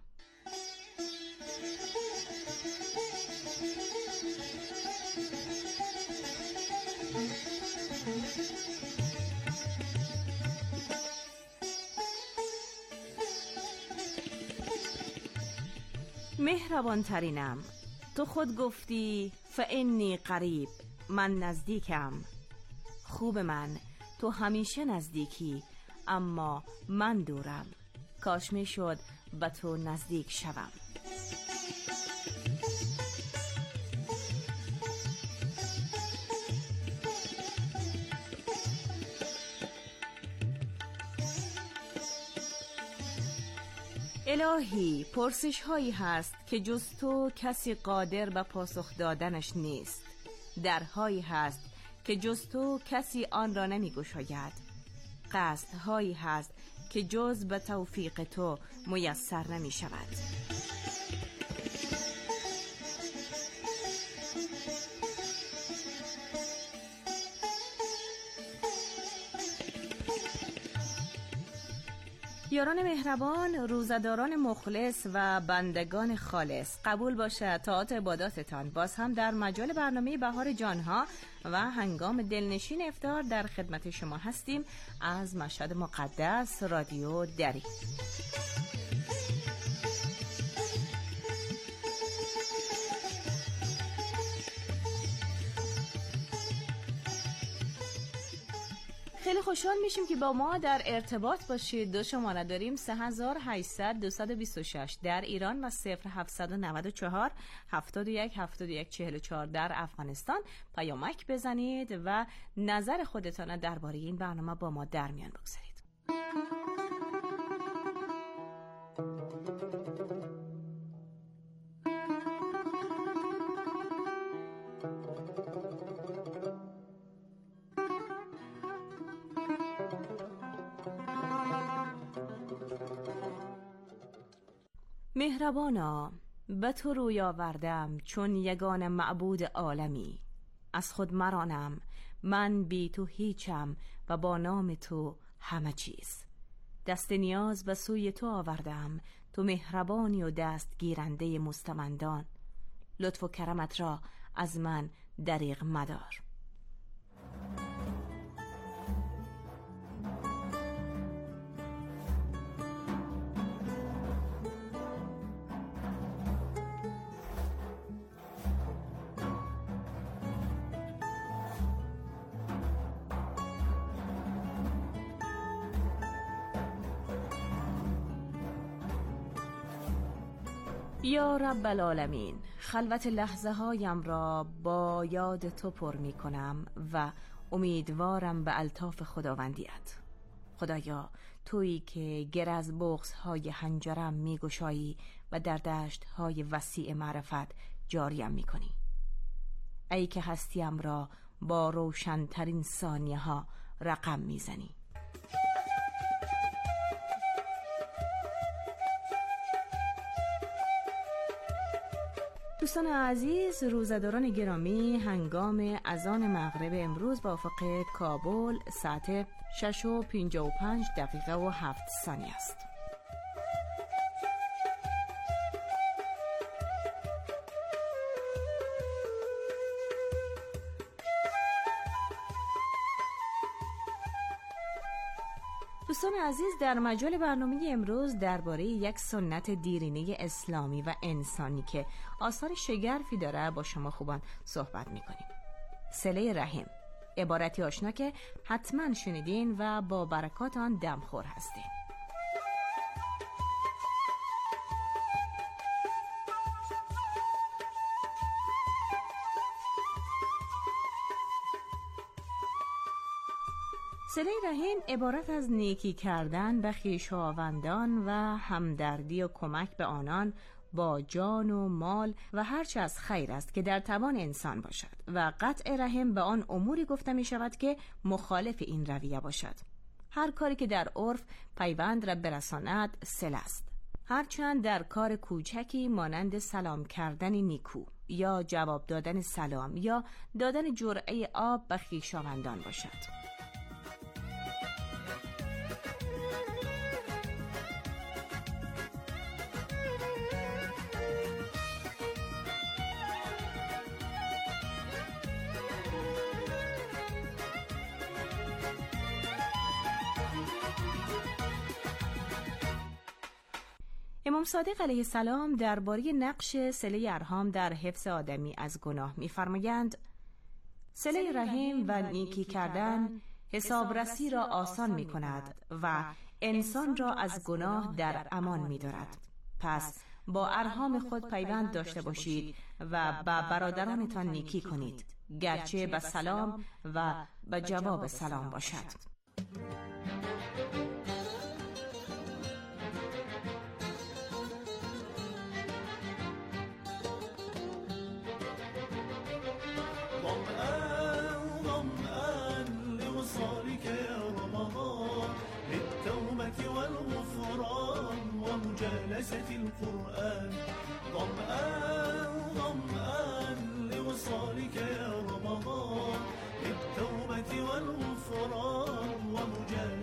مهربان ترینم، تو خود گفتی فانی قریب، من نزدیکم. خوب من، تو همیشه نزدیکی اما من دورم. کاش می شد به تو نزدیک شوم. الهی، پرسش هایی هست که جز تو کسی قادر به پاسخ دادنش نیست. درهایی هست که جز تو کسی آن را نمی گشاید. قصدهایی هست که جز به توفیق تو میسر نمی شود. یاران مهربان، روزداران مخلص و بندگان خالص، قبول باشه طاعت عباداتتان. باز هم در مجال برنامه بهار جانها و هنگام دلنشین افطار در خدمت شما هستیم از مشهد مقدس رادیو دری. خیلی خوشحال میشیم که با ما در ارتباط باشید. دو شماره داریم 3800 226 در ایران و 0794 71 71 44 در افغانستان. پیامک بزنید و نظر خودتان درباره این برنامه با ما در میان بگذارید. مهربانا، به تو روی آوردم چون یگان معبود عالمی. از خود مرانم، من بی تو هیچم و با نام تو همه چیز. دست نیاز به سوی تو آوردم، تو مهربانی و دست گیرنده مستمندان. لطف و کرمت را از من دریغ مدار. یا رب العالمین، خلوت لحظه هایم را با یاد تو پر می کنم و امیدوارم به الطاف خداوندیت. خدایا، تویی که گر از بغض های حنجرم می گشایی و در دشت های وسیع معرفت جاریم می کنی. ای که هستیم را با روشنترین ثانیه ها رقم می زنی. دوستان عزیز، روزداران گرامی، هنگام اذان مغرب امروز با افق کابل ساعت 6:55 دقیقه و 7 ثانیه است. دوستان عزیز، در مجال برنامه امروز درباره یک سنت دیرینه اسلامی و انسانی که آثار شگرفی داره با شما خوبان صحبت میکنیم. صله رحم، عبارتی آشنا که حتما شنیدین و با برکات آن دمخور هستین. صله رحم عبارت از نیکی کردن به خویشاوندان و همدردی و کمک به آنان با جان و مال و هرچه از خیر است که در توان انسان باشد و قطع رحم به آن اموری گفته می شود که مخالف این رویه باشد. هر کاری که در عرف پیوند را برساند صله است، هرچند در کار کوچکی مانند سلام کردن نیکو یا جواب دادن سلام یا دادن جرعه آب به خویشاوندان باشد. امام صادق علیه السلام درباره نقش صله ارحام در حفظ آدمی از گناه می‌فرمایند: صله رحم و نیکی کردن حسابرسی را آسان می‌کند و انسان را از گناه در امان می‌دارد. پس با ارحام خود پیوند داشته باشید و با برادرانتان نیکی کنید، گرچه به سلام و به جواب سلام باشد. جلسة القرآن ظمآن لوصالك يا رمضان بالتوبة والغفران ومجالسة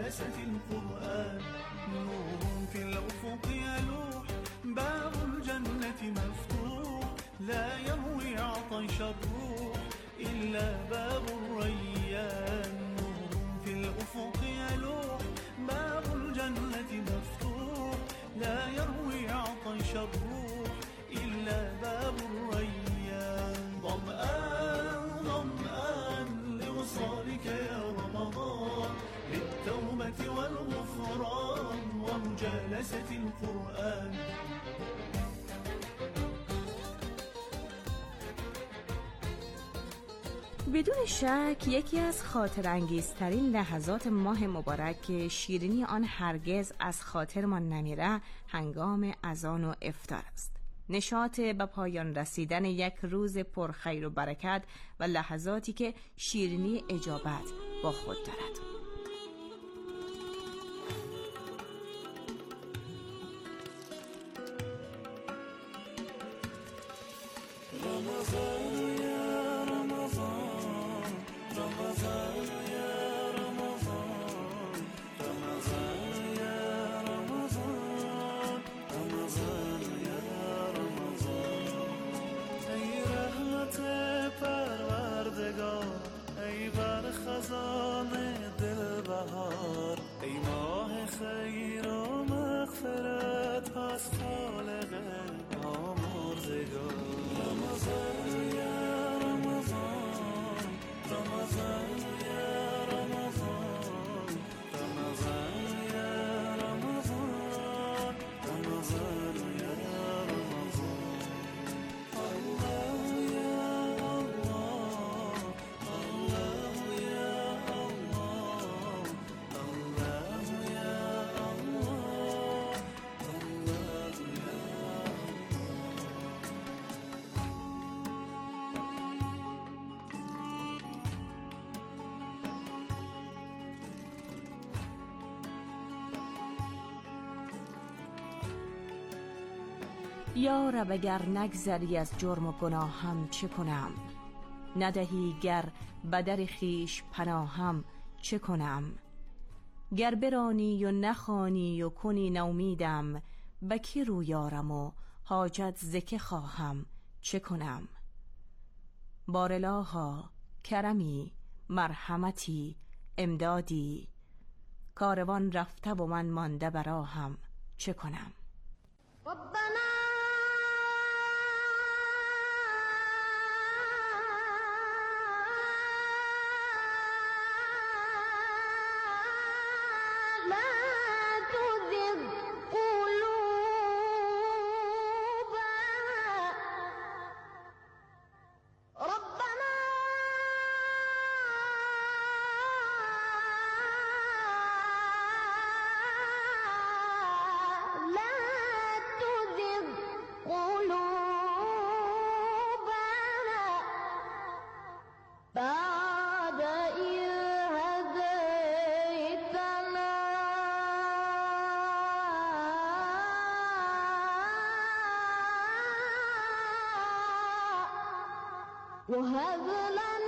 الروح إلا باب الريان نور في الأفق يلوح باب الجنة مفتوح لا يروي عطش الروح إلا باب الريان ظمآن ظمآن لوصالك يا رمضان للتوبة والغفران ومجالسة القرآن. بدون شک یکی از خاطرانگیزترین لحظات ماه مبارک که شیرینی آن هرگز از خاطرمان نمیره هنگام اذان و افطار است. نشاط به پایان رسیدن یک روز پرخیر و برکت و لحظاتی که شیرینی اجابت با خود دارد. ای ماه خیر و مغفرت از خالق آمرزگار رمضان یا رمضان رمضان یا رمضان رمضان یا رمضان رمضان یا رمضان الله یا الله الله یا الله یا رب اگر نگذری از جرم و گناهم چه کنم، ندهی گر بدر خیش پناهم چه کنم، گر برانی و نخوانی و کنی نومیدم، به کی رویارم و حاجت زکه خواهم چه کنم. بارالها کرمی مرحمتی امدادی، کاروان رفته و من مانده براهم چه کنم. ربنا وهب لنا